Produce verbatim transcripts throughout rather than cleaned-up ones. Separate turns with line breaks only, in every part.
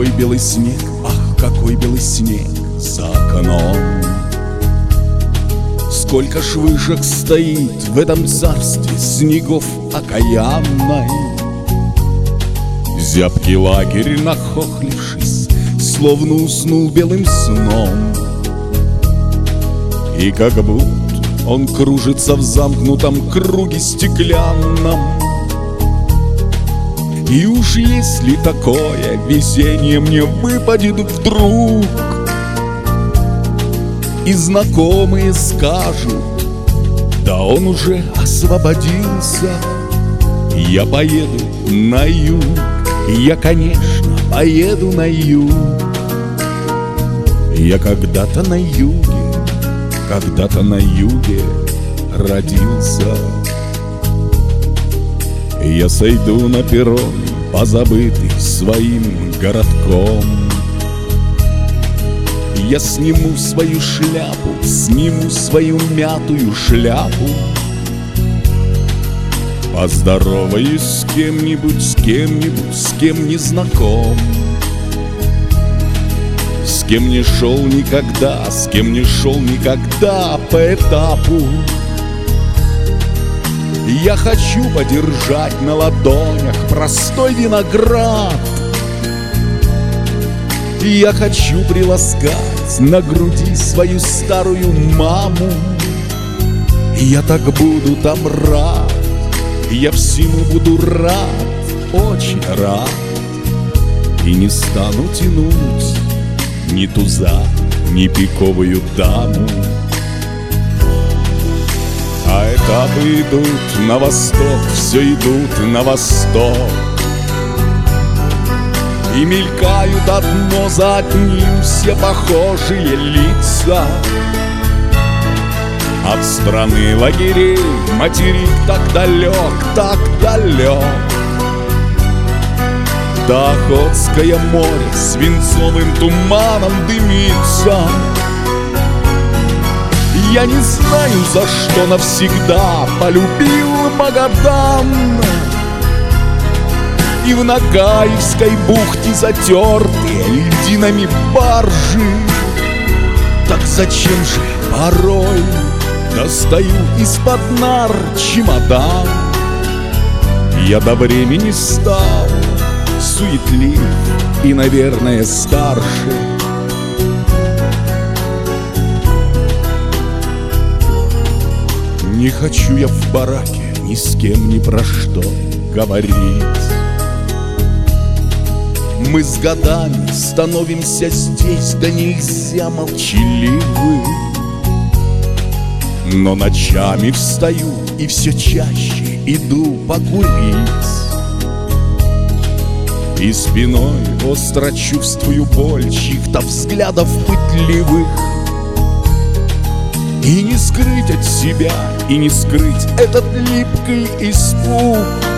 какой белый снег, ах, какой белый снег за окном. Сколько ж вышек стоит в этом царстве снегов окаянной. Зябкий лагерь, нахохлившись, словно уснул белым сном. И как будто он кружится в замкнутом круге стеклянном. И уж если такое везение мне выпадет вдруг, и знакомые скажут: да он уже освободился, я поеду на юг, я, конечно, поеду на юг. Я когда-то на юге, когда-то на юге родился. Я сойду на перрон, позабытый своим городком. Я сниму свою шляпу, сниму свою мятую шляпу, поздороваюсь с кем-нибудь, с кем-нибудь, с кем не знаком, с кем не шел никогда, с кем не шел никогда по этапу. Я хочу подержать на ладонях простой виноград. Я хочу приласкать на груди свою старую маму. Я так буду там рад, я всему буду рад, очень рад. И не стану тянуть ни туза, ни пиковую даму. А этапы идут на восток, все идут на восток. И мелькают одно за одним все похожие лица. От страны лагерей материк так далек, так далек. Да Охотское море свинцовым туманом дымится. Я не знаю, за что навсегда полюбил Магадан. И в Нагаевской бухте затертые льдинами баржи. Так зачем же порой достаю из-под нар чемодан? Я до времени стал суетлив и, наверное, старше. Не хочу я в бараке ни с кем ни про что говорить. Мы с годами становимся здесь да нельзя молчаливы. Но ночами встаю и все чаще иду покурить. И спиной остро чувствую боль чьих-то взглядов пытливых. И не скрыть от себя, и не скрыть этот липкий испуг,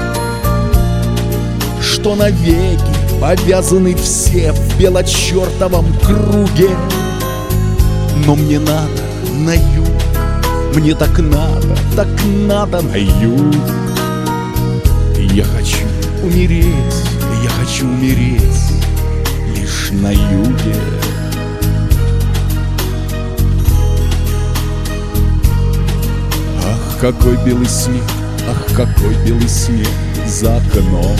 что навеки повязаны все в белочертовом круге. Но мне надо на юг, мне так надо, так надо на юг. Я хочу умереть, я хочу умереть лишь на юге. Ах, какой белый снег, ах, какой белый снег за окном.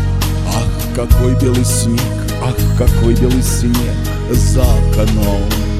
Ах, какой белый снег, ах, какой белый снег за окном.